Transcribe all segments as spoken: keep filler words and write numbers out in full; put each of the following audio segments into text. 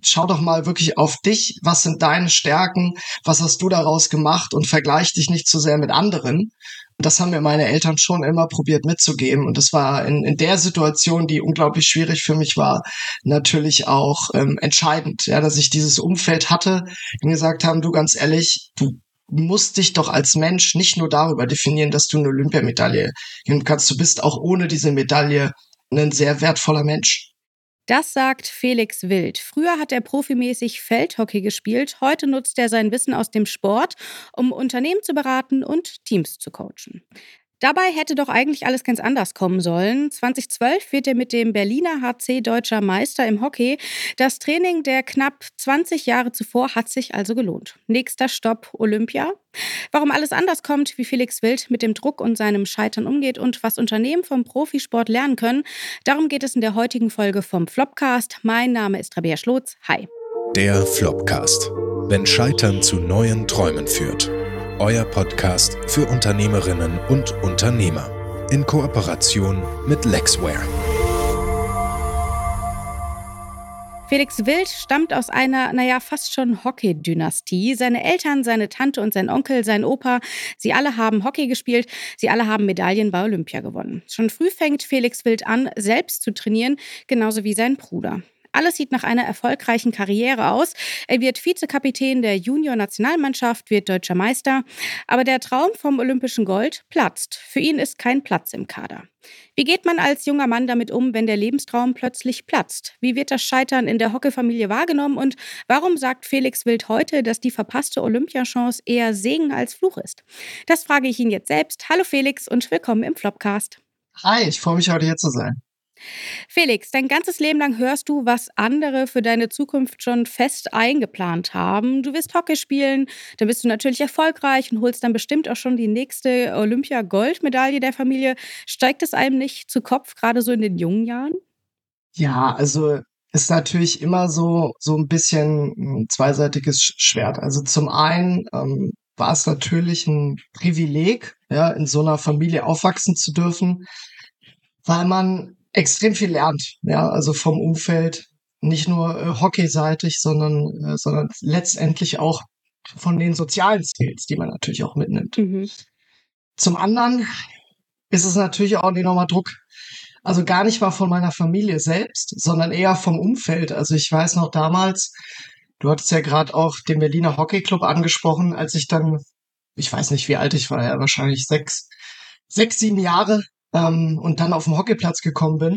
schau doch mal wirklich auf dich, was sind deine Stärken, was hast du daraus gemacht und vergleich dich nicht zu sehr mit anderen. Das haben mir meine Eltern schon immer probiert mitzugeben. Und das war in, in der Situation, die unglaublich schwierig für mich war, natürlich auch ähm, entscheidend, ja, dass ich dieses Umfeld hatte, die mir gesagt haben, du, ganz ehrlich, du musst dich doch als Mensch nicht nur darüber definieren, dass du eine Olympiamedaille gewinnen kannst. Du bist auch ohne diese Medaille ein sehr wertvoller Mensch. Das sagt Felix Wild. Früher hat er profimäßig Feldhockey gespielt. Heute nutzt er sein Wissen aus dem Sport, um Unternehmen zu beraten und Teams zu coachen. Dabei hätte doch eigentlich alles ganz anders kommen sollen. zweitausendzwölf wird er mit dem Berliner H C Deutscher Meister im Hockey. Das Training der knapp zwanzig Jahre zuvor hat sich also gelohnt. Nächster Stopp Olympia. Warum alles anders kommt, wie Felix Wild mit dem Druck und seinem Scheitern umgeht und was Unternehmen vom Profisport lernen können, darum geht es in der heutigen Folge vom Flopcast. Mein Name ist Rabea Schlotz. Hi. Der Flopcast. Wenn Scheitern zu neuen Träumen führt. Euer Podcast für Unternehmerinnen und Unternehmer. In Kooperation mit Lexware. Felix Wild stammt aus einer, naja, fast schon Hockey-Dynastie. Seine Eltern, seine Tante und sein Onkel, sein Opa, sie alle haben Hockey gespielt, sie alle haben Medaillen bei Olympia gewonnen. Schon früh fängt Felix Wild an, selbst zu trainieren, genauso wie sein Bruder. Alles sieht nach einer erfolgreichen Karriere aus. Er wird Vizekapitän der Junior-Nationalmannschaft, wird deutscher Meister. Aber der Traum vom olympischen Gold platzt. Für ihn ist kein Platz im Kader. Wie geht man als junger Mann damit um, wenn der Lebenstraum plötzlich platzt? Wie wird das Scheitern in der Hockeyfamilie wahrgenommen? Und warum sagt Felix Wild heute, dass die verpasste Olympiachance eher Segen als Fluch ist? Das frage ich ihn jetzt selbst. Hallo Felix und willkommen im Flopcast. Hi, ich freue mich, heute hier zu sein. Felix, dein ganzes Leben lang hörst du, was andere für deine Zukunft schon fest eingeplant haben. Du wirst Hockey spielen, dann bist du natürlich erfolgreich und holst dann bestimmt auch schon die nächste Olympia-Goldmedaille der Familie. Steigt es einem nicht zu Kopf, gerade so in den jungen Jahren? Ja, also ist natürlich immer so, so ein bisschen ein zweiseitiges Schwert. Also zum einen ähm, war es natürlich ein Privileg, ja, in so einer Familie aufwachsen zu dürfen, weil man extrem viel lernt, ja, also vom Umfeld, nicht nur äh, hockeyseitig, sondern, äh, sondern letztendlich auch von den sozialen Skills, die man natürlich auch mitnimmt. Mhm. Zum anderen ist es natürlich auch ein enormer Druck. Also gar nicht mal von meiner Familie selbst, sondern eher vom Umfeld. Also ich weiß noch damals, du hattest ja gerade auch den Berliner Hockeyclub angesprochen, als ich dann, ich weiß nicht, wie alt ich war, ja wahrscheinlich sechs, sechs, sieben Jahre, Ähm, und dann auf den Hockeyplatz gekommen bin.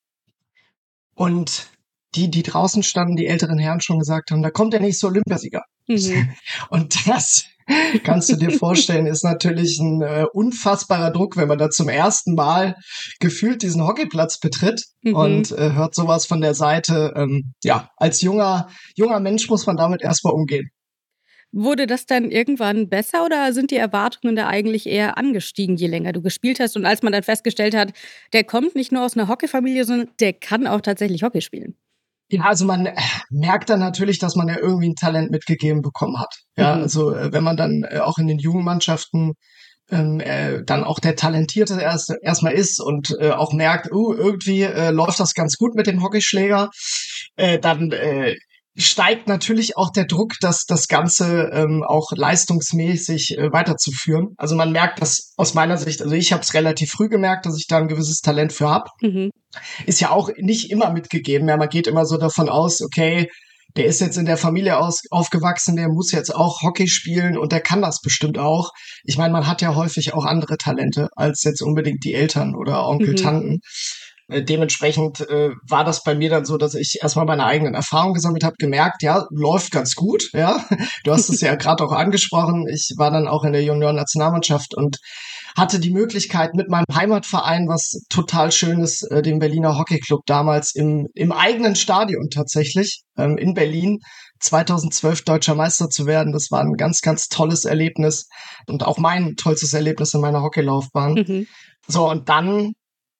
Und die, die draußen standen, die älteren Herren schon gesagt haben, da kommt der nächste Olympiasieger. Mhm. Und das kannst du dir vorstellen, ist natürlich ein äh, unfassbarer Druck, wenn man da zum ersten Mal gefühlt diesen Hockeyplatz betritt mhm. und äh, hört sowas von der Seite. Ähm, ja, als junger, junger Mensch muss man damit erstmal umgehen. Wurde das dann irgendwann besser oder sind die Erwartungen da eigentlich eher angestiegen, je länger du gespielt hast? Und als man dann festgestellt hat, der kommt nicht nur aus einer Hockeyfamilie, sondern der kann auch tatsächlich Hockey spielen. Ja, also man merkt dann natürlich, dass man ja irgendwie ein Talent mitgegeben bekommen hat. Ja, mhm. also wenn man dann auch in den Jugendmannschaften ähm, äh, dann auch der Talentierte erst erstmal ist und äh, auch merkt, uh, irgendwie äh, läuft das ganz gut mit dem Hockeyschläger, äh, dann äh, steigt natürlich auch der Druck, dass das Ganze ähm, auch leistungsmäßig äh, weiterzuführen. Also man merkt das aus meiner Sicht, also ich habe es relativ früh gemerkt, dass ich da ein gewisses Talent für habe. Mhm. Ist ja auch nicht immer mitgegeben. Ja, man geht immer so davon aus, okay, der ist jetzt in der Familie aus, aufgewachsen, der muss jetzt auch Hockey spielen und der kann das bestimmt auch. Ich meine, man hat ja häufig auch andere Talente als jetzt unbedingt die Eltern oder Onkel, mhm. Tanten. Äh, dementsprechend äh, war das bei mir dann so, dass ich erstmal meine eigenen Erfahrungen gesammelt habe, gemerkt, ja, läuft ganz gut, ja. Du hast es ja gerade auch angesprochen. Ich war dann auch in der Junioren-Nationalmannschaft und hatte die Möglichkeit mit meinem Heimatverein, was total schön ist, äh, dem Berliner Hockeyclub damals im im eigenen Stadion tatsächlich, ähm, in Berlin, zweitausendzwölf deutscher Meister zu werden. Das war ein ganz, ganz tolles Erlebnis und auch mein tollstes Erlebnis in meiner Hockeylaufbahn. Mhm. So, und dann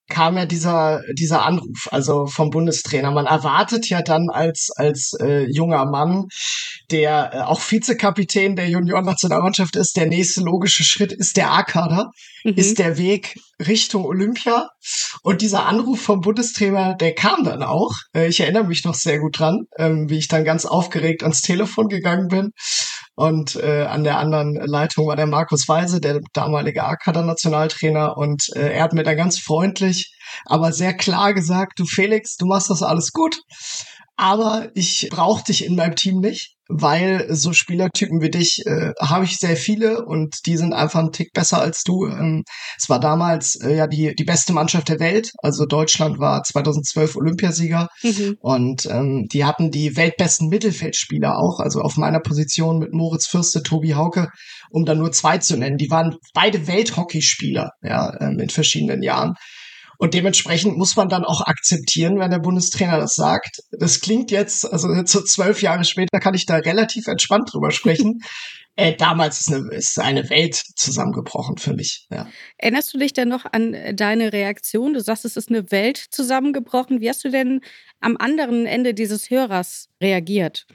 kam ja dieser dieser Anruf, also vom Bundestrainer. Man erwartet ja dann als als äh, junger Mann, der äh, auch Vizekapitän der Juniorennationalmannschaft ist, der nächste logische Schritt ist der A-Kader, mhm. ist der Weg Richtung Olympia. Und dieser Anruf vom Bundestrainer, der kam dann auch. Äh, ich erinnere mich noch sehr gut dran, ähm, wie ich dann ganz aufgeregt ans Telefon gegangen bin. Und äh, an der anderen Leitung war der Markus Weise, der damalige A-Kader-Nationaltrainer. Und äh, er hat mir dann ganz freundlich, aber sehr klar gesagt, du Felix, du machst das alles gut, aber ich brauche dich in meinem Team nicht, weil so Spielertypen wie dich äh, habe ich sehr viele und die sind einfach einen Tick besser als du. Ähm, es war damals äh, ja die die beste Mannschaft der Welt, also Deutschland war zweitausendzwölf Olympiasieger mhm. und ähm, die hatten die weltbesten Mittelfeldspieler auch, also auf meiner Position mit Moritz Fürste, Tobi Hauke, um dann nur zwei zu nennen. Die waren beide Welthockeyspieler, ja, ähm, in verschiedenen Jahren. Und dementsprechend muss man dann auch akzeptieren, wenn der Bundestrainer das sagt. Das klingt jetzt, also so zwölf Jahre später kann ich da relativ entspannt drüber sprechen. äh, damals ist eine, ist eine Welt zusammengebrochen für mich. Ja. Erinnerst du dich denn noch an deine Reaktion? Du sagst, es ist eine Welt zusammengebrochen. Wie hast du denn am anderen Ende dieses Hörers reagiert?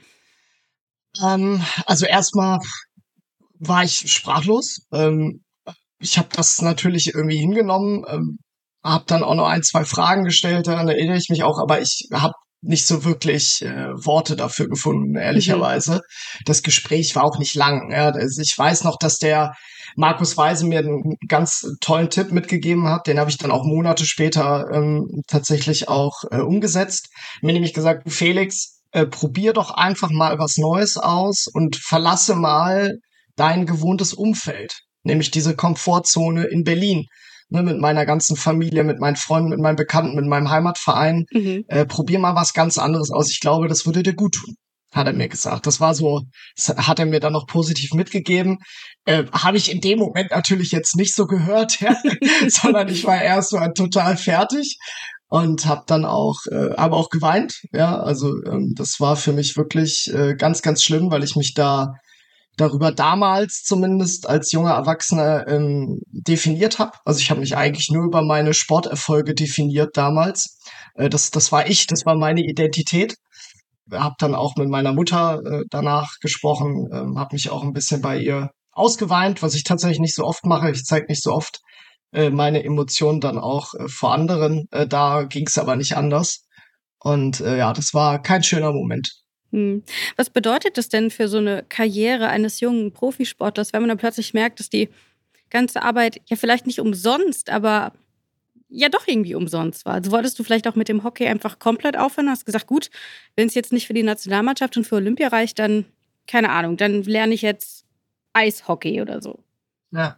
Ähm, also erstmal war ich sprachlos. Ähm, ich habe das natürlich irgendwie hingenommen. Ähm, Hab dann auch noch ein, zwei Fragen gestellt, daran erinnere ich mich auch, aber ich habe nicht so wirklich äh, Worte dafür gefunden, ehrlicherweise. Mhm. Das Gespräch war auch nicht lang. Ja. Also ich weiß noch, dass der Markus Weise mir einen ganz tollen Tipp mitgegeben hat. Den habe ich dann auch Monate später ähm, tatsächlich auch äh, umgesetzt. Mir nämlich gesagt, Felix, äh, probier doch einfach mal was Neues aus und verlasse mal dein gewohntes Umfeld, nämlich diese Komfortzone in Berlin. Ne, mit meiner ganzen Familie, mit meinen Freunden, mit meinen Bekannten, mit meinem Heimatverein. Mhm. Äh, probier mal was ganz anderes aus. Ich glaube, das würde dir gut tun, hat er mir gesagt. Das war so, das hat er mir dann noch positiv mitgegeben. Äh, habe ich in dem Moment natürlich jetzt nicht so gehört, ja, sondern ich war erst so total fertig und habe dann auch, äh, aber auch geweint. Ja, also ähm, das war für mich wirklich äh, ganz, ganz schlimm, weil ich mich da darüber damals zumindest als junger Erwachsener ähm, definiert habe. Also ich habe mich eigentlich nur über meine Sporterfolge definiert damals. Äh, das, das war ich, das war meine Identität. Habe dann auch mit meiner Mutter äh, danach gesprochen, ähm, habe mich auch ein bisschen bei ihr ausgeweint, was ich tatsächlich nicht so oft mache. Ich zeige nicht so oft äh, meine Emotionen dann auch äh, vor anderen. Äh, da ging es aber nicht anders. Und äh, ja, das war kein schöner Moment. Was bedeutet das denn für so eine Karriere eines jungen Profisportlers, wenn man dann plötzlich merkt, dass die ganze Arbeit ja vielleicht nicht umsonst, aber ja doch irgendwie umsonst war? Also wolltest du vielleicht auch mit dem Hockey einfach komplett aufhören? Hast gesagt, gut, wenn es jetzt nicht für die Nationalmannschaft und für Olympia reicht, dann, keine Ahnung, dann lerne ich jetzt Eishockey oder so. Ja.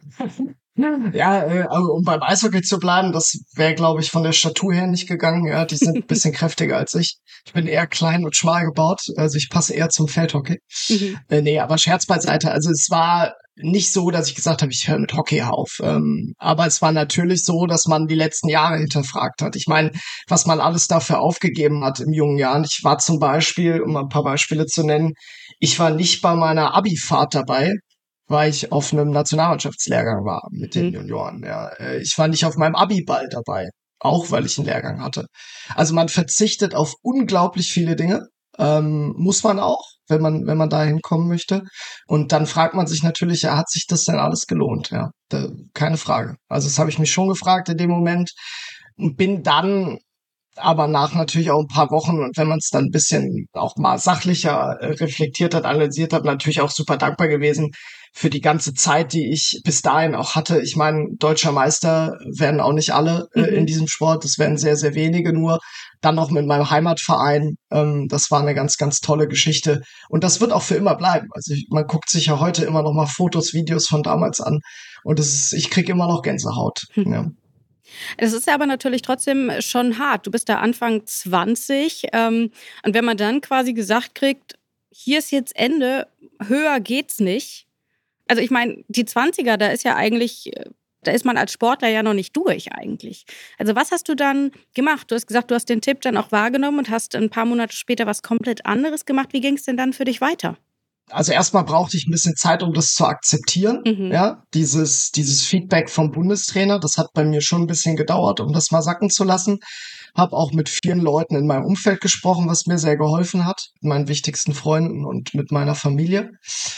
Ja, äh, also um beim Eishockey zu bleiben, das wäre, glaube ich, von der Statur her nicht gegangen. Ja, die sind ein bisschen kräftiger als ich. Ich bin eher klein und schmal gebaut, also ich passe eher zum Feldhockey. Mhm. Äh, nee, aber Scherz beiseite. Also es war nicht so, dass ich gesagt habe, ich höre mit Hockey auf. Ähm, aber es war natürlich so, dass man die letzten Jahre hinterfragt hat. Ich meine, was man alles dafür aufgegeben hat in jungen Jahren. Ich war zum Beispiel, um ein paar Beispiele zu nennen, ich war nicht bei meiner Abi-Fahrt dabei, weil ich auf einem Nationalmannschaftslehrgang war mit den mhm. Junioren. Ja. Ich war nicht auf meinem Abi-Ball dabei, auch weil ich einen Lehrgang hatte. Also man verzichtet auf unglaublich viele Dinge, ähm, muss man auch, wenn man wenn man da hinkommen möchte. Und dann fragt man sich natürlich, ja, hat sich das denn alles gelohnt? Ja, da, keine Frage. Also das habe ich mich schon gefragt in dem Moment und bin dann aber nach natürlich auch ein paar Wochen und wenn man es dann ein bisschen auch mal sachlicher äh, reflektiert hat, analysiert hat, natürlich auch super dankbar gewesen für die ganze Zeit, die ich bis dahin auch hatte. Ich meine, deutscher Meister werden auch nicht alle äh, mhm. in diesem Sport, das werden sehr, sehr wenige nur. Dann noch mit meinem Heimatverein, ähm, das war eine ganz, ganz tolle Geschichte und das wird auch für immer bleiben. Also ich, man guckt sich ja heute immer noch mal Fotos, Videos von damals an und das ist, ich kriege immer noch Gänsehaut. Mhm. Ja. Das ist aber natürlich trotzdem schon hart. Du bist da Anfang zwanzig ähm, und wenn man dann quasi gesagt kriegt, hier ist jetzt Ende, höher geht's nicht. Also ich meine, die zwanziger, da ist ja eigentlich, da ist man als Sportler ja noch nicht durch eigentlich. Also was hast du dann gemacht? Du hast gesagt, du hast den Tipp dann auch wahrgenommen und hast ein paar Monate später was komplett anderes gemacht. Wie ging es denn dann für dich weiter? also erstmal brauchte ich ein bisschen Zeit, um das zu akzeptieren. Mhm. Ja, dieses, dieses Feedback vom Bundestrainer, das hat bei mir schon ein bisschen gedauert, um das mal sacken zu lassen. Habe auch mit vielen Leuten in meinem Umfeld gesprochen, was mir sehr geholfen hat, mit meinen wichtigsten Freunden und mit meiner Familie.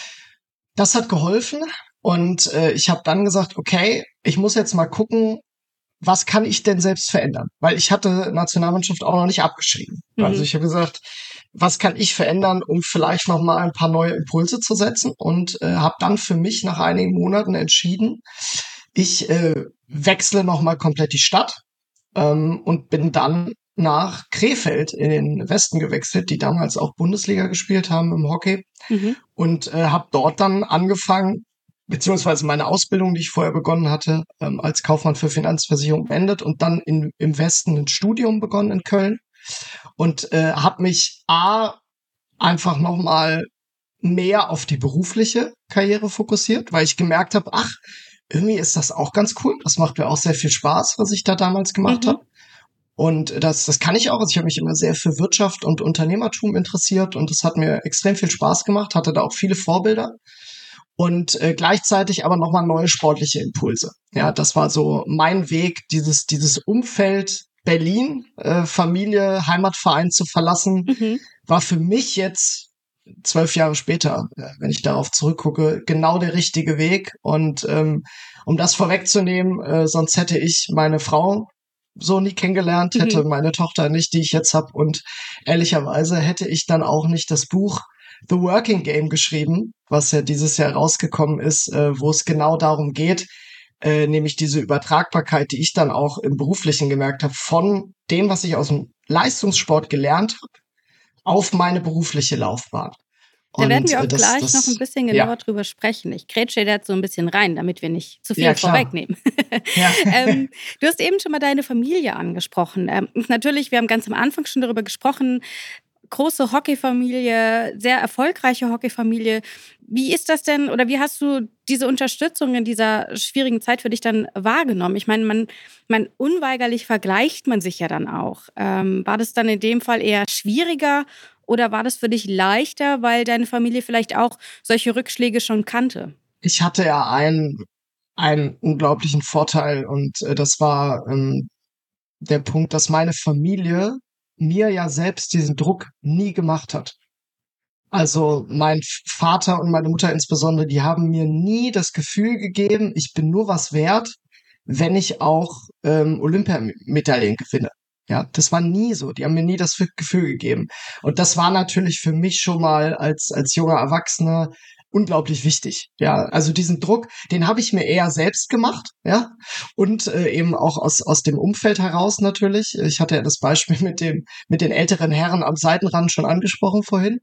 Das hat geholfen und äh, ich habe dann gesagt, okay, ich muss jetzt mal gucken, was kann ich denn selbst verändern? Weil ich hatte Nationalmannschaft auch noch nicht abgeschrieben. Mhm. Also ich habe gesagt, was kann ich verändern, um vielleicht noch mal ein paar neue Impulse zu setzen? Und äh, habe dann für mich nach einigen Monaten entschieden, ich äh, wechsle noch mal komplett die Stadt ähm, und bin dann nach Krefeld in den Westen gewechselt, die damals auch Bundesliga gespielt haben im Hockey. Mhm. Und äh, habe dort dann angefangen, beziehungsweise meine Ausbildung, die ich vorher begonnen hatte, ähm, als Kaufmann für Finanzversicherung beendet und dann in, im Westen ein Studium begonnen in Köln und äh, habe mich A, einfach nochmal mehr auf die berufliche Karriere fokussiert, weil ich gemerkt habe, ach, irgendwie ist das auch ganz cool, das macht mir auch sehr viel Spaß, was ich da damals gemacht mhm. habe. Und das, das kann ich auch. Also ich habe mich immer sehr für Wirtschaft und Unternehmertum interessiert und das hat mir extrem viel Spaß gemacht, hatte da auch viele Vorbilder. Und äh, gleichzeitig aber nochmal neue sportliche Impulse. Ja, das war so mein Weg, dieses dieses Umfeld Berlin, äh, Familie, Heimatverein zu verlassen, mhm. war für mich jetzt zwölf Jahre später, äh, wenn ich darauf zurückgucke, genau der richtige Weg. Und ähm, um das vorwegzunehmen, äh, sonst hätte ich meine Frau so nie kennengelernt, mhm. hätte meine Tochter nicht, die ich jetzt habe. Und ehrlicherweise hätte ich dann auch nicht das Buch The Working Game geschrieben, was ja dieses Jahr rausgekommen ist, äh, wo es genau darum geht, äh, nämlich diese Übertragbarkeit, die ich dann auch im Beruflichen gemerkt habe, von dem, was ich aus dem Leistungssport gelernt habe, auf meine berufliche Laufbahn. Da und werden wir auch das, gleich das, noch ein bisschen genauer ja. drüber sprechen. Ich grätsche da jetzt so ein bisschen rein, damit wir nicht zu viel ja, vorwegnehmen. Ja. ähm, du hast eben schon mal deine Familie angesprochen. Ähm, natürlich, wir haben ganz am Anfang schon darüber gesprochen, große Hockeyfamilie, sehr erfolgreiche Hockeyfamilie. Wie ist das denn oder wie hast du diese Unterstützung in dieser schwierigen Zeit für dich dann wahrgenommen? Ich meine, man, man unweigerlich vergleicht man sich ja dann auch. Ähm, war das dann in dem Fall eher schwieriger oder war das für dich leichter, weil deine Familie vielleicht auch solche Rückschläge schon kannte? Ich hatte ja einen, einen unglaublichen Vorteil und äh, das war ähm, der Punkt, dass meine Familie mir ja selbst diesen Druck nie gemacht hat. Also mein Vater und meine Mutter insbesondere, die haben mir nie das Gefühl gegeben, ich bin nur was wert, wenn ich auch ähm, Olympiamedaillen gewinne. Ja, das war nie so. Die haben mir nie das Gefühl gegeben. Und das war natürlich für mich schon mal als als junger Erwachsener unglaublich wichtig. Ja, also diesen Druck, den habe ich mir eher selbst gemacht, ja, und äh, eben auch aus aus dem Umfeld heraus natürlich. Ich hatte ja das Beispiel mit dem mit den älteren Herren am Seitenrand schon angesprochen vorhin.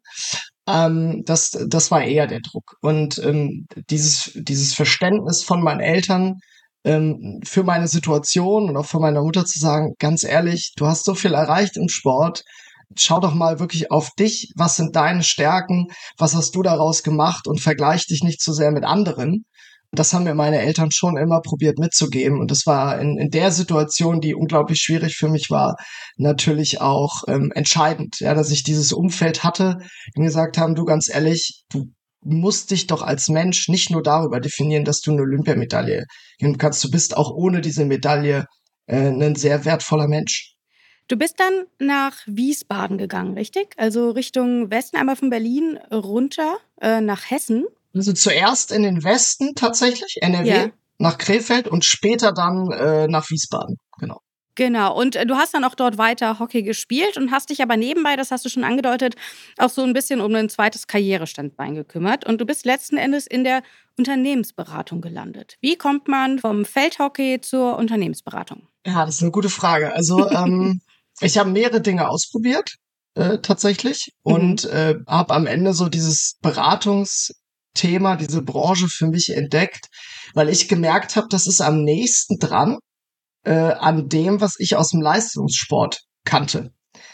Ähm, das das war eher der Druck und ähm, dieses dieses Verständnis von meinen Eltern ähm, für meine Situation und auch für meine Mutter zu sagen, ganz ehrlich, du hast so viel erreicht im Sport. Schau doch mal wirklich auf dich, was sind deine Stärken, was hast du daraus gemacht und vergleich dich nicht zu sehr mit anderen. Das haben mir meine Eltern schon immer probiert mitzugeben und das war in, in der Situation, die unglaublich schwierig für mich war, natürlich auch ähm, entscheidend, ja, dass ich dieses Umfeld hatte, die mir gesagt haben, du ganz ehrlich, du musst dich doch als Mensch nicht nur darüber definieren, dass du eine Olympiamedaille gewinnen kannst, du bist auch ohne diese Medaille äh, ein sehr wertvoller Mensch. Du bist dann nach Wiesbaden gegangen, richtig? Also Richtung Westen, einmal von Berlin runter äh, nach Hessen. Also zuerst in den Westen tatsächlich, N R W, ja. nach Krefeld und später dann äh, nach Wiesbaden, genau. Genau, und äh, du hast dann auch dort weiter Hockey gespielt und hast dich aber nebenbei, das hast du schon angedeutet, auch so ein bisschen um ein zweites Karrierestandbein gekümmert. Und du bist letzten Endes in der Unternehmensberatung gelandet. Wie kommt man vom Feldhockey zur Unternehmensberatung? Ja, das ist eine gute Frage. Also ähm, ich habe mehrere Dinge ausprobiert, äh, tatsächlich, und mhm. äh, habe am Ende so dieses Beratungsthema, diese Branche für mich entdeckt, weil ich gemerkt habe, das ist am nächsten dran äh, an dem, was ich aus dem Leistungssport kannte.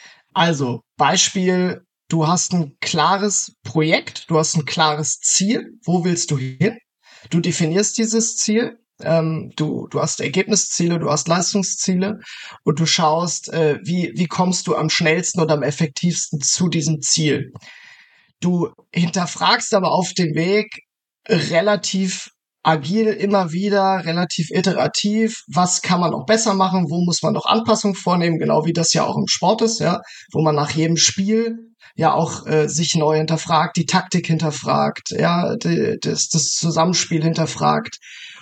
Also Beispiel, du hast ein klares Projekt, du hast ein klares Ziel, wo willst du hin? Du definierst dieses Ziel. Ähm, du, du hast Ergebnisziele, du hast Leistungsziele und du schaust, äh, wie, wie kommst du am schnellsten oder am effektivsten zu diesem Ziel. Du hinterfragst aber auf dem Weg relativ agil immer wieder, relativ iterativ. Was kann man noch besser machen? Wo muss man noch Anpassungen vornehmen? Genau wie das ja auch im Sport ist, ja, wo man nach jedem Spiel ja auch äh, sich neu hinterfragt, die Taktik hinterfragt, ja, die, das, das Zusammenspiel hinterfragt.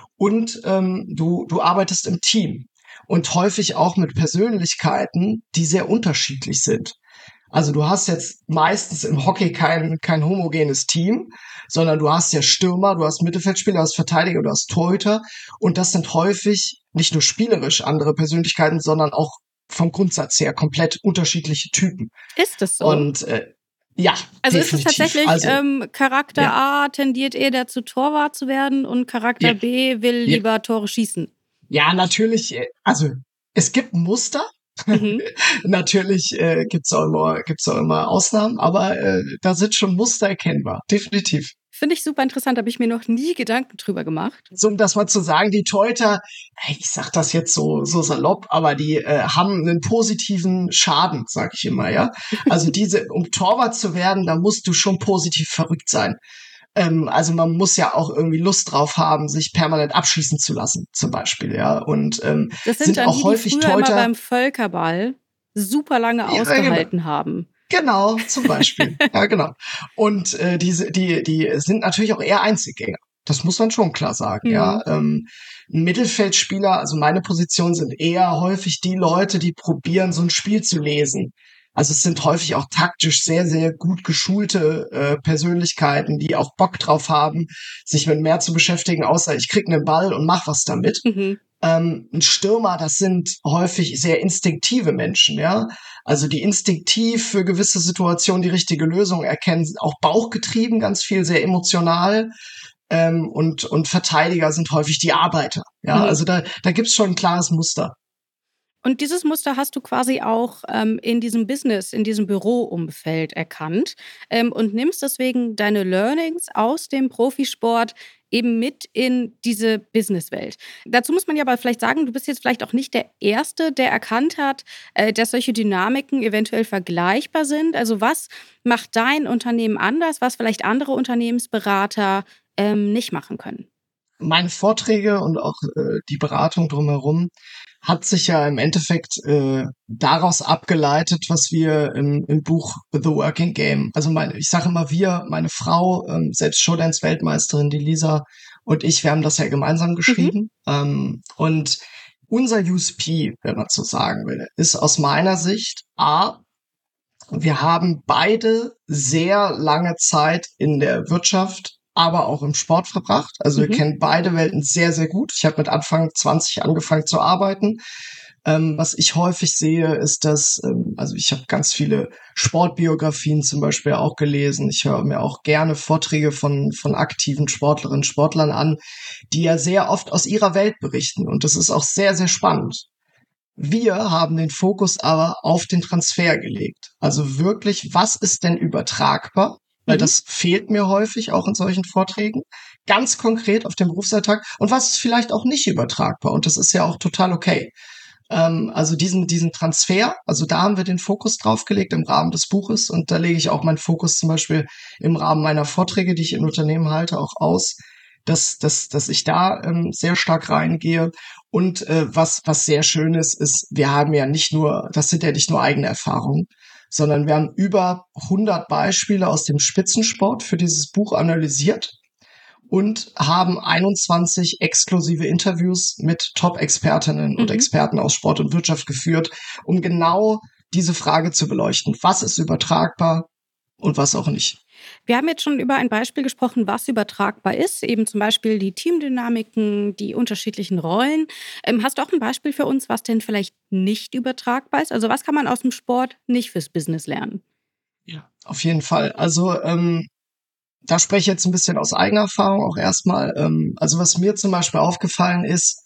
Und ähm, du du arbeitest im Team und häufig auch mit Persönlichkeiten, die sehr unterschiedlich sind. Also du hast jetzt meistens im Hockey kein kein homogenes Team, sondern du hast ja Stürmer, du hast Mittelfeldspieler, du hast Verteidiger, du hast Torhüter. Und das sind häufig nicht nur spielerisch andere Persönlichkeiten, sondern auch vom Grundsatz her komplett unterschiedliche Typen. Ist das so? Und äh, ja, also definitiv. Ist es tatsächlich also, ähm, Charakter ja. A tendiert eher dazu, Torwart zu werden und Charakter Ja. B will Ja. lieber Tore schießen? Ja, natürlich. äh, Also es gibt ein Muster. Mhm. Natürlich äh, gibt's auch immer gibt's auch immer Ausnahmen, aber äh, da sind schon Muster erkennbar, definitiv. Finde ich super interessant, habe ich mir noch nie Gedanken drüber gemacht. So, um das mal zu sagen, die Torhüter, ich sag das jetzt so so salopp, aber die äh, haben einen positiven Schaden, sag ich immer, ja. Also diese, um Torwart zu werden, da musst du schon positiv verrückt sein. Ähm, also man muss ja auch irgendwie Lust drauf haben, sich permanent abschießen zu lassen, zum Beispiel, ja. Und ähm, Das sind, sind dann auch die, häufig die früher Torhüter immer beim Völkerball super lange Ja, ausgehalten genau. haben. Genau, zum Beispiel. Ja, genau. Und äh, diese, die, die sind natürlich auch eher Einzelgänger. Das muss man schon klar sagen, Mhm. ja. Ähm, ein Mittelfeldspieler, also meine Position sind eher häufig die Leute, die probieren, so ein Spiel zu lesen. Also es sind häufig auch taktisch sehr, sehr gut geschulte äh, Persönlichkeiten, die auch Bock drauf haben, sich mit mehr zu beschäftigen, außer ich krieg einen Ball und mach was damit. Mhm. Ähm, ein Stürmer, das sind häufig sehr instinktive Menschen, ja. Also die instinktiv für gewisse Situationen die richtige Lösung erkennen, auch bauchgetrieben, ganz viel, sehr emotional. Ähm, und, und Verteidiger sind häufig die Arbeiter, ja. Mhm. Also da, da gibt's schon ein klares Muster. Und dieses Muster hast du quasi auch ähm, in diesem Business, in diesem Büroumfeld erkannt ähm, und nimmst deswegen deine Learnings aus dem Profisport eben mit in diese Businesswelt. Dazu muss man ja aber vielleicht sagen, du bist jetzt vielleicht auch nicht der Erste, der erkannt hat, äh, dass solche Dynamiken eventuell vergleichbar sind. Also was macht dein Unternehmen anders, was vielleicht andere Unternehmensberater ähm, nicht machen können? Meine Vorträge und auch äh, die Beratung drumherum hat sich ja im Endeffekt äh, daraus abgeleitet, was wir im, im Buch The Working Game, also meine, ich sage immer wir, meine Frau, ähm, selbst Showdance-Weltmeisterin, die Lisa und ich, wir haben das ja gemeinsam geschrieben. Mhm. Ähm, und unser U S P, wenn man so sagen will, ist aus meiner Sicht A, wir haben beide sehr lange Zeit in der Wirtschaft, aber auch im Sport verbracht. Also wir Mhm. kennen beide Welten sehr, sehr gut. Ich habe mit Anfang zwanzig angefangen zu arbeiten. Ähm, was ich häufig sehe, ist, dass, ähm, also ich habe ganz viele Sportbiografien zum Beispiel auch gelesen. Ich höre mir auch gerne Vorträge von, von aktiven Sportlerinnen und Sportlern an, die ja sehr oft aus ihrer Welt berichten. Und das ist auch sehr, sehr spannend. Wir haben den Fokus aber auf den Transfer gelegt. Also wirklich, was ist denn übertragbar? Weil Mhm. das fehlt mir häufig auch in solchen Vorträgen. Ganz konkret auf den Berufsalltag. Und was ist vielleicht auch nicht übertragbar? Und das ist ja auch total okay. Ähm, also diesen, diesen Transfer, also da haben wir den Fokus drauf gelegt im Rahmen des Buches. Und da lege ich auch meinen Fokus zum Beispiel im Rahmen meiner Vorträge, die ich in Unternehmen halte, auch aus, dass, dass, dass ich da ähm, sehr stark reingehe. Und äh, was, was sehr schön ist, ist, wir haben ja nicht nur, das sind ja nicht nur eigene Erfahrungen, sondern wir haben über hundert Beispiele aus dem Spitzensport für dieses Buch analysiert und haben einundzwanzig exklusive Interviews mit Top-Expertinnen und Mhm. Experten aus Sport und Wirtschaft geführt, um genau diese Frage zu beleuchten. Was ist übertragbar und was auch nicht? Wir haben jetzt schon über ein Beispiel gesprochen, was übertragbar ist, eben zum Beispiel die Teamdynamiken, die unterschiedlichen Rollen. Ähm, hast du auch ein Beispiel für uns, was denn vielleicht nicht übertragbar ist? Also was kann man aus dem Sport nicht fürs Business lernen? Ja, auf jeden Fall. Also ähm, da spreche ich jetzt ein bisschen aus eigener Erfahrung auch erstmal. Ähm, also was mir zum Beispiel aufgefallen ist,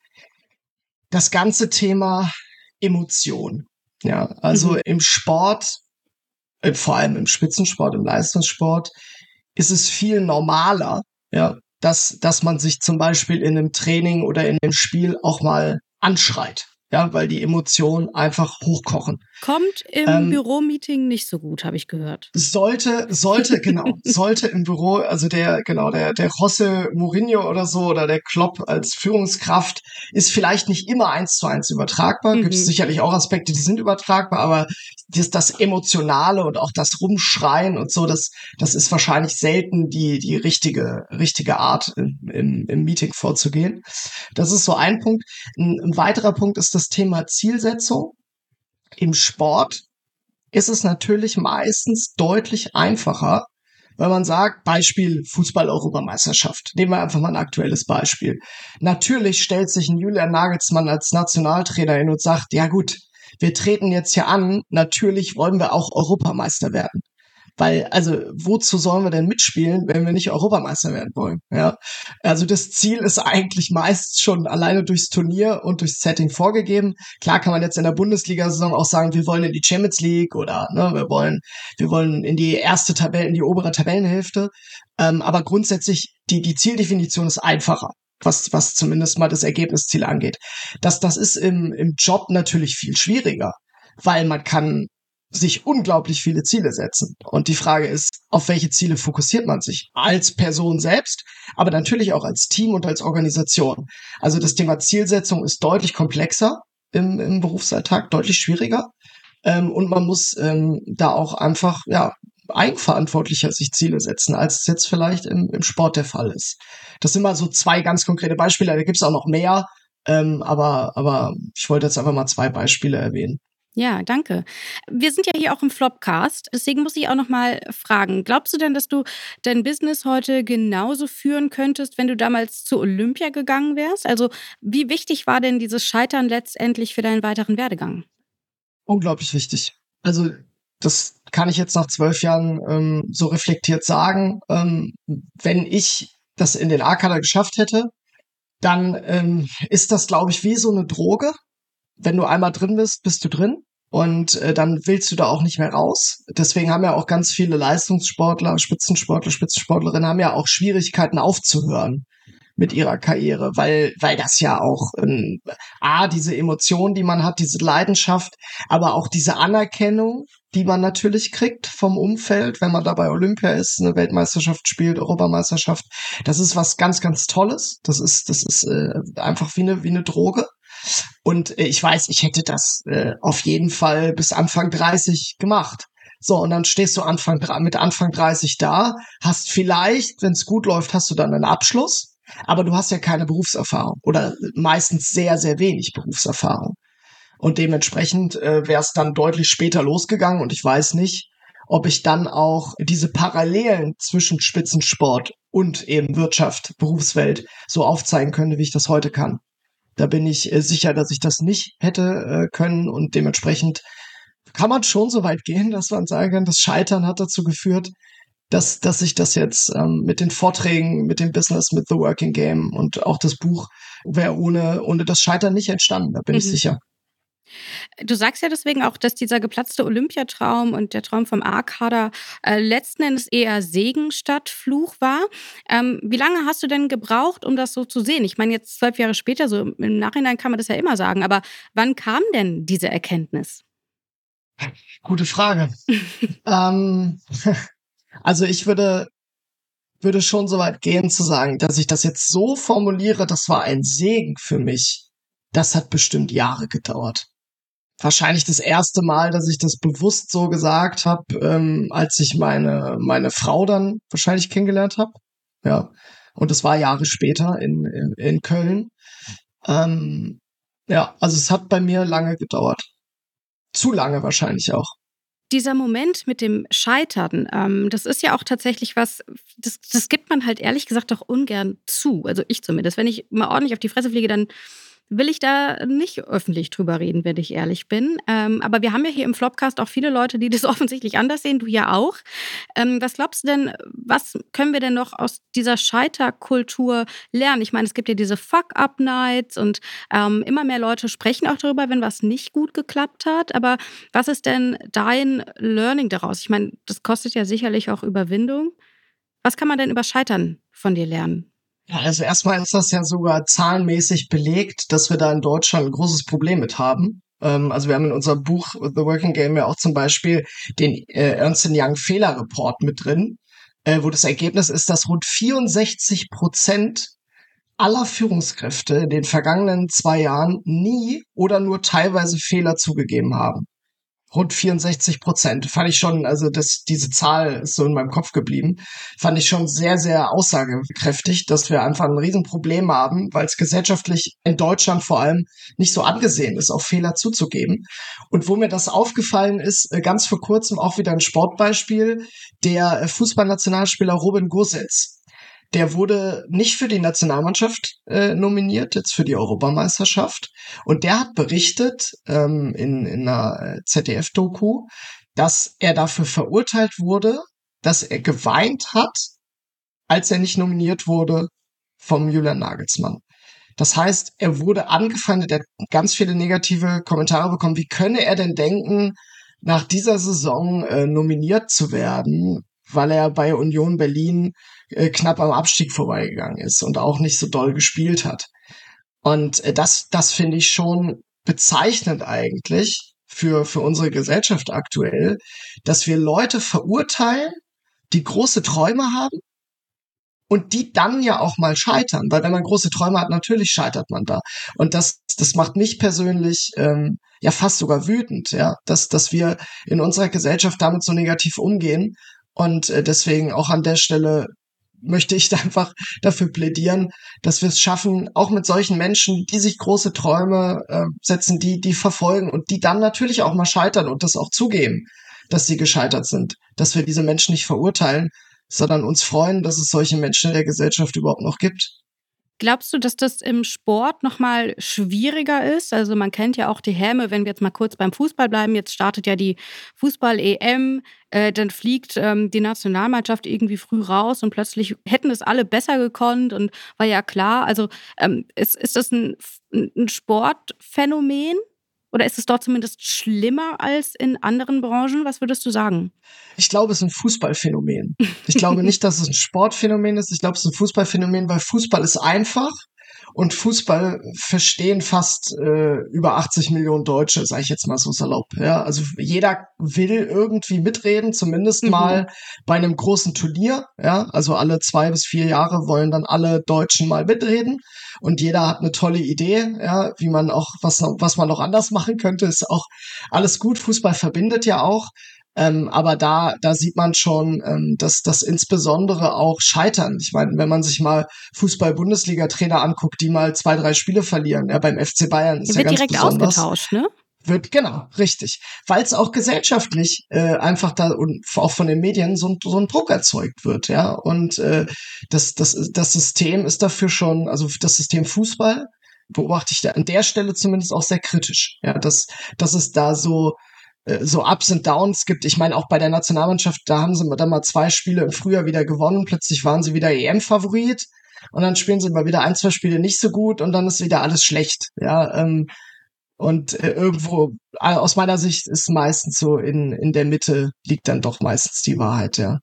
das ganze Thema Emotion. Ja, also Mhm. im Sport, äh, vor allem im Spitzensport, im Leistungssport, ist es viel normaler, ja, dass, dass man sich zum Beispiel in einem Training oder in einem Spiel auch mal anschreit. Ja, weil die Emotionen einfach hochkochen. Kommt im ähm, Büromeeting nicht so gut, habe ich gehört. Sollte, sollte, genau, sollte im Büro, also der, genau, der, der José Mourinho oder so oder der Klopp als Führungskraft ist vielleicht nicht immer eins zu eins übertragbar. Mhm. Gibt es sicherlich auch Aspekte, die sind übertragbar, aber das, das Emotionale und auch das Rumschreien und so, das, das ist wahrscheinlich selten die, die richtige, richtige Art im, im, im Meeting vorzugehen. Das ist so ein Punkt. Ein, ein weiterer Punkt ist das Thema Zielsetzung. Im Sport ist es natürlich meistens deutlich einfacher, wenn man sagt, Beispiel Fußball-Europameisterschaft. Nehmen wir einfach mal ein aktuelles Beispiel. Natürlich stellt sich ein Julian Nagelsmann als Nationaltrainer hin und sagt, ja gut, wir treten jetzt hier an, natürlich wollen wir auch Europameister werden. Weil, also, wozu sollen wir denn mitspielen, wenn wir nicht Europameister werden wollen? Ja, also das Ziel ist eigentlich meist schon alleine durchs Turnier und durchs Setting vorgegeben. Klar kann man jetzt in der Bundesliga-Saison auch sagen, wir wollen in die Champions League oder ne, wir wollen, wir wollen in die erste Tabelle, in die obere Tabellenhälfte. Ähm, aber grundsätzlich die die Zieldefinition ist einfacher, was was zumindest mal das Ergebnisziel angeht. Das das ist im im Job natürlich viel schwieriger, weil man kann sich unglaublich viele Ziele setzen. Und die Frage ist, auf welche Ziele fokussiert man sich? Als Person selbst, aber natürlich auch als Team und als Organisation. Also das Thema Zielsetzung ist deutlich komplexer im, im Berufsalltag, deutlich schwieriger. Ähm, und man muss ähm, da auch einfach, ja, eigenverantwortlicher sich Ziele setzen, als es jetzt vielleicht im, im Sport der Fall ist. Das sind mal so zwei ganz konkrete Beispiele. Da gibt es auch noch mehr. Ähm, aber, aber ich wollte jetzt einfach mal zwei Beispiele erwähnen. Ja, danke. Wir sind ja hier auch im Flopcast, deswegen muss ich auch noch mal fragen, glaubst du denn, dass du dein Business heute genauso führen könntest, wenn du damals zu Olympia gegangen wärst? Also wie wichtig war denn dieses Scheitern letztendlich für deinen weiteren Werdegang? Unglaublich wichtig. Also das kann ich jetzt nach zwölf Jahren ähm, so reflektiert sagen. Ähm, wenn ich das in den A-Kader geschafft hätte, dann ähm, ist das, glaube ich, wie so eine Droge. Wenn du einmal drin bist, bist du drin und äh, dann willst du da auch nicht mehr raus. Deswegen haben ja auch ganz viele Leistungssportler, Spitzensportler, Spitzensportlerinnen haben ja auch Schwierigkeiten aufzuhören mit ihrer Karriere, weil weil das ja auch ähm, A, diese Emotion, die man hat, diese Leidenschaft, aber auch diese Anerkennung, die man natürlich kriegt vom Umfeld, wenn man da bei Olympia ist, eine Weltmeisterschaft spielt, Europameisterschaft. Das ist was ganz, ganz Tolles. Das ist das ist äh, einfach wie eine wie eine Droge. Und äh, ich weiß, ich hätte das äh, auf jeden Fall bis Anfang dreißig gemacht. So, und dann stehst du Anfang, mit Anfang dreißig da, hast vielleicht, wenn es gut läuft, hast du dann einen Abschluss, aber du hast ja keine Berufserfahrung oder meistens sehr, sehr wenig Berufserfahrung. Und dementsprechend äh, wäre es dann deutlich später losgegangen und ich weiß nicht, ob ich dann auch diese Parallelen zwischen Spitzensport und eben Wirtschaft, Berufswelt so aufzeigen könnte, wie ich das heute kann. Da bin ich äh, sicher, dass ich das nicht hätte äh, können und dementsprechend kann man schon so weit gehen, dass man sagen kann, das Scheitern hat dazu geführt, dass dass ich das jetzt ähm, mit den Vorträgen, mit dem Business, mit The Working Game und auch das Buch wäre ohne ohne das Scheitern nicht entstanden, da bin mhm. ich sicher. Du sagst ja deswegen auch, dass dieser geplatzte Olympiatraum und der Traum vom A-Kader äh, letzten Endes eher Segen statt Fluch war. Ähm, wie lange hast du denn gebraucht, um das so zu sehen? Ich meine, jetzt zwölf Jahre später, so im Nachhinein kann man das ja immer sagen, aber wann kam denn diese Erkenntnis? Gute Frage. ähm, also ich würde, würde schon so weit gehen zu sagen, dass ich das jetzt so formuliere, das war ein Segen für mich. Das hat bestimmt Jahre gedauert. Wahrscheinlich das erste Mal, dass ich das bewusst so gesagt habe, ähm, als ich meine meine Frau dann wahrscheinlich kennengelernt habe. Ja, und das war Jahre später in in, in Köln. Ähm, ja, also es hat bei mir lange gedauert. Zu lange wahrscheinlich auch. Dieser Moment mit dem Scheitern, ähm, das ist ja auch tatsächlich was, das, das gibt man halt ehrlich gesagt auch ungern zu. Also ich zumindest. Wenn ich mal ordentlich auf die Fresse fliege, dann will ich da nicht öffentlich drüber reden, wenn ich ehrlich bin. Ähm, aber wir haben ja hier im Flopcast auch viele Leute, die das offensichtlich anders sehen, du ja auch. Ähm, was glaubst du denn, was können wir denn noch aus dieser Scheiterkultur lernen? Ich meine, es gibt ja diese Fuck-Up-Nights und ähm, immer mehr Leute sprechen auch darüber, wenn was nicht gut geklappt hat. Aber was ist denn dein Learning daraus? Ich meine, das kostet ja sicherlich auch Überwindung. Was kann man denn über Scheitern von dir lernen? Ja, also erstmal ist das ja sogar zahlenmäßig belegt, dass wir da in Deutschland ein großes Problem mit haben. Ähm, also wir haben in unserem Buch The Working Game ja auch zum Beispiel den äh, Ernst and Young Fehlerreport mit drin, äh, wo das Ergebnis ist, dass rund vierundsechzig Prozent aller Führungskräfte in den vergangenen zwei Jahren nie oder nur teilweise Fehler zugegeben haben. Rund vierundsechzig Prozent. Fand ich schon, also das, diese Zahl ist so in meinem Kopf geblieben, fand ich schon sehr, sehr aussagekräftig, dass wir einfach ein Riesenproblem haben, weil es gesellschaftlich in Deutschland vor allem nicht so angesehen ist, auch Fehler zuzugeben. Und wo mir das aufgefallen ist, ganz vor kurzem auch wieder ein Sportbeispiel, der Fußballnationalspieler Robin Gosens. Der wurde nicht für die Nationalmannschaft äh, nominiert, jetzt für die Europameisterschaft. Und der hat berichtet ähm, in, in einer Z D F-Doku, dass er dafür verurteilt wurde, dass er geweint hat, als er nicht nominiert wurde vom Julian Nagelsmann. Das heißt, er wurde angefeindet, er hat ganz viele negative Kommentare bekommen. Wie könne er denn denken, nach dieser Saison äh, nominiert zu werden, weil er bei Union Berlin äh, knapp am Abstieg vorbeigegangen ist und auch nicht so doll gespielt hat. Und äh, das, das finde ich schon bezeichnend eigentlich für, für unsere Gesellschaft aktuell, dass wir Leute verurteilen, die große Träume haben und die dann ja auch mal scheitern. Weil wenn man große Träume hat, natürlich scheitert man da. Und das, das macht mich persönlich ähm, ja fast sogar wütend, ja, dass, dass wir in unserer Gesellschaft damit so negativ umgehen. Und äh, deswegen auch an der Stelle möchte ich einfach dafür plädieren, dass wir es schaffen, auch mit solchen Menschen, die sich große Träume äh, setzen, die die verfolgen und die dann natürlich auch mal scheitern und das auch zugeben, dass sie gescheitert sind, dass wir diese Menschen nicht verurteilen, sondern uns freuen, dass es solche Menschen in der Gesellschaft überhaupt noch gibt. Glaubst du, dass das im Sport noch mal schwieriger ist? Also man kennt ja auch die Häme, wenn wir jetzt mal kurz beim Fußball bleiben. Jetzt startet ja die Fußball-E M, äh, dann fliegt ähm, die Nationalmannschaft irgendwie früh raus und plötzlich hätten es alle besser gekonnt und war ja klar. Also ähm, ist, ist das ein, ein Sportphänomen? Oder ist es dort zumindest schlimmer als in anderen Branchen? Was würdest du sagen? Ich glaube, es ist ein Fußballphänomen. Ich glaube nicht, dass es ein Sportphänomen ist. Ich glaube, es ist ein Fußballphänomen, weil Fußball ist einfach und Fußball verstehen fast äh, über achtzig Millionen Deutsche, sage ich jetzt mal so salopp. Ja, also jeder will irgendwie mitreden, zumindest mhm. mal bei einem großen Turnier. Ja, also alle zwei bis vier Jahre wollen dann alle Deutschen mal mitreden. Und jeder hat eine tolle Idee, ja, wie man auch, was, noch, was man noch anders machen könnte, ist auch alles gut. Fußball verbindet ja auch. Ähm, aber da, da sieht man schon, ähm, dass das insbesondere auch scheitern. Ich meine, wenn man sich mal Fußball-Bundesliga-Trainer anguckt, die mal zwei, drei Spiele verlieren, ja, beim F C Bayern ist ja ganz direkt besonders. Ausgetauscht, ne? Wird, genau, richtig. Weil es auch gesellschaftlich äh, einfach da und auch von den Medien so, so ein Druck erzeugt wird, ja. Und äh, das, das, das System ist dafür schon, also das System Fußball beobachte ich da an der Stelle zumindest auch sehr kritisch, ja, dass, dass es da so so Ups und Downs gibt. Ich meine, auch bei der Nationalmannschaft, da haben sie dann mal zwei Spiele im Frühjahr wieder gewonnen. Plötzlich waren sie wieder E M-Favorit und dann spielen sie mal wieder ein, zwei Spiele nicht so gut und dann ist wieder alles schlecht. Ja, ähm, und äh, irgendwo, aus meiner Sicht ist meistens so in, in der Mitte liegt dann doch meistens die Wahrheit, ja.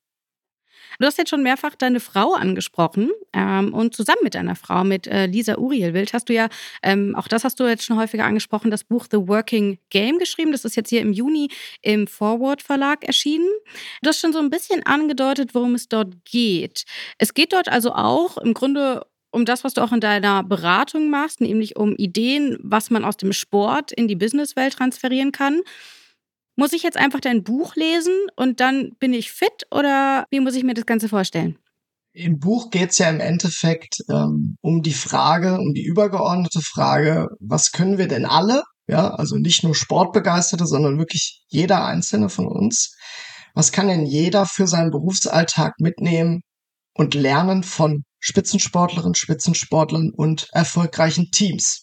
Du hast jetzt schon mehrfach deine Frau angesprochen ähm, und zusammen mit deiner Frau, mit äh, Lisa Uriel-Wild, hast du ja, ähm, auch das hast du jetzt schon häufiger angesprochen, das Buch The Working Game geschrieben. Das ist jetzt hier im Juni im Forward Verlag erschienen. Du hast schon so ein bisschen angedeutet, worum es dort geht. Es geht dort also auch im Grunde um das, was du auch in deiner Beratung machst, nämlich um Ideen, was man aus dem Sport in die Businesswelt transferieren kann. Muss ich jetzt einfach dein Buch lesen und dann bin ich fit oder wie muss ich mir das Ganze vorstellen? Im Buch geht es ja im Endeffekt ähm, um die Frage, um die übergeordnete Frage, was können wir denn alle, ja, also nicht nur Sportbegeisterte, sondern wirklich jeder Einzelne von uns, was kann denn jeder für seinen Berufsalltag mitnehmen und lernen von Spitzensportlerinnen, Spitzensportlern und erfolgreichen Teams?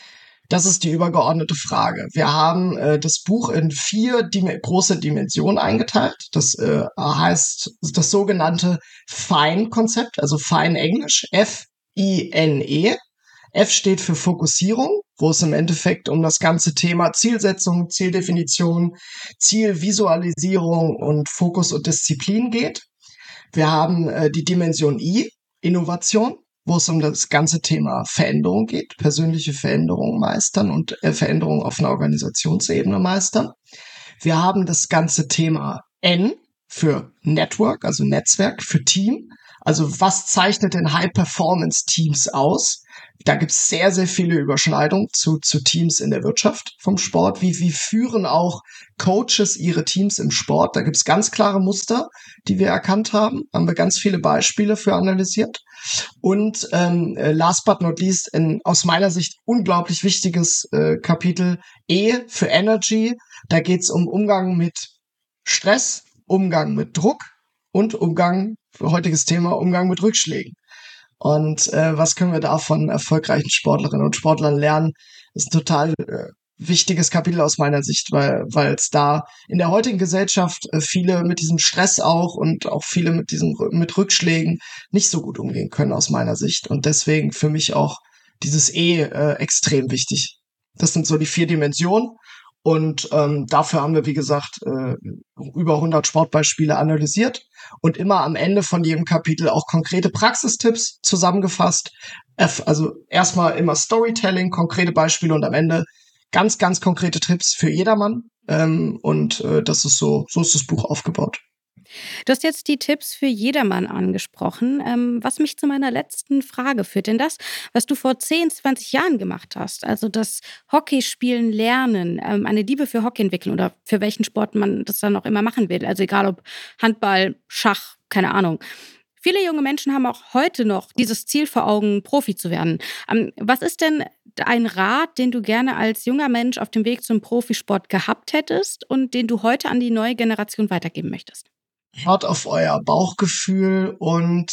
Das ist die übergeordnete Frage. Wir haben äh, das Buch in vier Dim- große Dimensionen eingeteilt. Das äh, heißt das sogenannte FINE-Konzept, also FINE Englisch, F I N E. F steht für Fokussierung, wo es im Endeffekt um das ganze Thema Zielsetzung, Zieldefinition, Zielvisualisierung und Fokus und Disziplin geht. Wir haben äh, die Dimension I, Innovation. wo es um das ganze Thema Veränderung geht, persönliche Veränderung meistern und äh, Veränderung auf einer Organisationsebene meistern. Wir haben das ganze Thema N für Network, also Netzwerk, für Team. Also was zeichnet denn High-Performance-Teams aus? Da gibt es sehr, sehr viele Überschneidungen zu, zu Teams in der Wirtschaft vom Sport. Wie, wie führen auch Coaches ihre Teams im Sport? Da gibt es ganz klare Muster, die wir erkannt haben. Haben wir ganz viele Beispiele für analysiert. Und ähm, last but not least, ein aus meiner Sicht unglaublich wichtiges äh, Kapitel E für Energy. Da geht es um Umgang mit Stress, Umgang mit Druck und Umgang, heutiges Thema, Umgang mit Rückschlägen. Und äh, was können wir da von erfolgreichen Sportlerinnen und Sportlern lernen? Das ist ein total äh, wichtiges Kapitel aus meiner Sicht, weil weil es da in der heutigen Gesellschaft äh, viele mit diesem Stress auch und auch viele mit diesen mit Rückschlägen nicht so gut umgehen können aus meiner Sicht. Und deswegen für mich auch dieses E äh, extrem wichtig. Das sind so die vier Dimensionen. Und ähm, dafür haben wir, wie gesagt, äh, über hundert Sportbeispiele analysiert und immer am Ende von jedem Kapitel auch konkrete Praxistipps zusammengefasst. Also erstmal immer Storytelling, konkrete Beispiele und am Ende ganz, ganz konkrete Tipps für jedermann. Ähm, und äh, das ist so, so ist das Buch aufgebaut. Du hast jetzt die Tipps für jedermann angesprochen, ähm, was mich zu meiner letzten Frage führt. Denn das, was du vor zehn, zwanzig Jahren gemacht hast, also das Hockeyspielen lernen, ähm, eine Liebe für Hockey entwickeln oder für welchen Sport man das dann auch immer machen will, also egal ob Handball, Schach, keine Ahnung. Viele junge Menschen haben auch heute noch dieses Ziel vor Augen, Profi zu werden. Ähm, was ist denn ein Rat, den du gerne als junger Mensch auf dem Weg zum Profisport gehabt hättest und den du heute an die neue Generation weitergeben möchtest? Hört auf euer Bauchgefühl und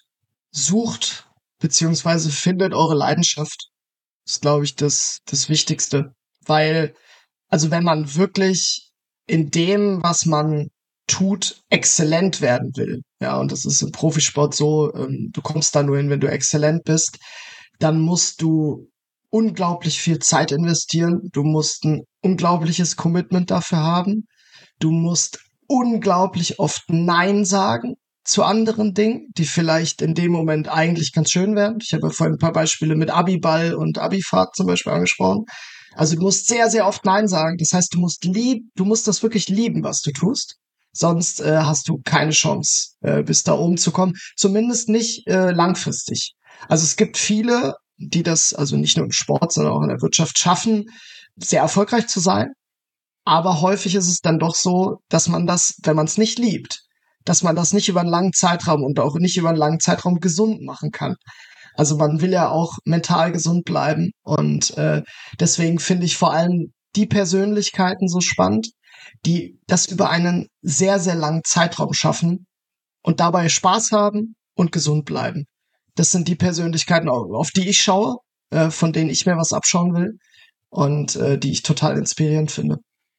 sucht beziehungsweise findet eure Leidenschaft. Das ist, glaube ich, das, das Wichtigste. Weil, also wenn man wirklich in dem, was man tut, exzellent werden will, ja, und das ist im Profisport so, ähm, du kommst da nur hin, wenn du exzellent bist, dann musst du unglaublich viel Zeit investieren. Du musst ein unglaubliches Commitment dafür haben. Du musst unglaublich oft Nein sagen zu anderen Dingen, die vielleicht in dem Moment eigentlich ganz schön wären. Ich habe ja vorhin ein paar Beispiele mit Abiball und Abifahrt zum Beispiel angesprochen. Also du musst sehr, sehr oft Nein sagen. Das heißt, du musst lieb, du musst das wirklich lieben, was du tust. Sonst äh, hast du keine Chance, äh, bis da oben zu kommen. Zumindest nicht äh, langfristig. Also es gibt viele, die das, also nicht nur im Sport, sondern auch in der Wirtschaft schaffen, sehr erfolgreich zu sein. Aber häufig ist es dann doch so, dass man das, wenn man es nicht liebt, dass man das nicht über einen langen Zeitraum und auch nicht über einen langen Zeitraum gesund machen kann. Also man will ja auch mental gesund bleiben und äh, deswegen finde ich vor allem die Persönlichkeiten so spannend, die das über einen sehr, sehr langen Zeitraum schaffen und dabei Spaß haben und gesund bleiben. Das sind die Persönlichkeiten, auf die ich schaue, äh, von denen ich mir was abschauen will und äh, die ich total inspirierend finde.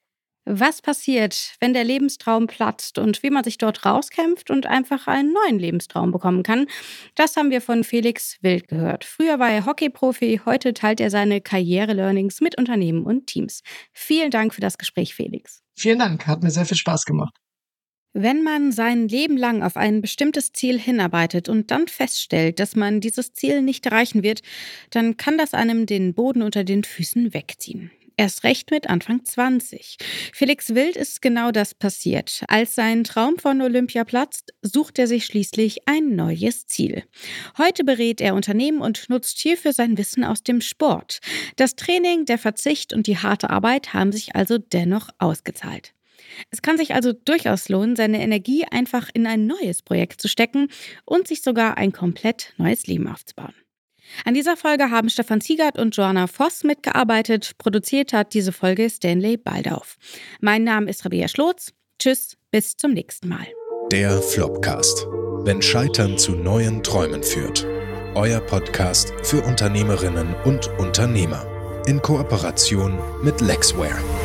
Was passiert, wenn der Lebenstraum platzt und wie man sich dort rauskämpft und einfach einen neuen Lebenstraum bekommen kann? Das haben wir von Felix Wild gehört. Früher war er Hockeyprofi, heute teilt er seine Karriere-Learnings mit Unternehmen und Teams. Vielen Dank für das Gespräch, Felix. Vielen Dank, hat mir sehr viel Spaß gemacht. Wenn man sein Leben lang auf ein bestimmtes Ziel hinarbeitet und dann feststellt, dass man dieses Ziel nicht erreichen wird, dann kann das einem den Boden unter den Füßen wegziehen. Erst recht mit Anfang zwanzig. Felix Wild ist genau das passiert. Als sein Traum von Olympia platzt, sucht er sich schließlich ein neues Ziel. Heute berät er Unternehmen und nutzt hierfür sein Wissen aus dem Sport. Das Training, der Verzicht und die harte Arbeit haben sich also dennoch ausgezahlt. Es kann sich also durchaus lohnen, seine Energie einfach in ein neues Projekt zu stecken und sich sogar ein komplett neues Leben aufzubauen. An dieser Folge haben Stefan Ziegert und Joanna Voss mitgearbeitet. Produziert hat diese Folge Stanley Baldauf. Mein Name ist Rabea Schlotz. Tschüss, bis zum nächsten Mal. Der Flopcast. Wenn Scheitern zu neuen Träumen führt. Euer Podcast für Unternehmerinnen und Unternehmer. In Kooperation mit Lexware.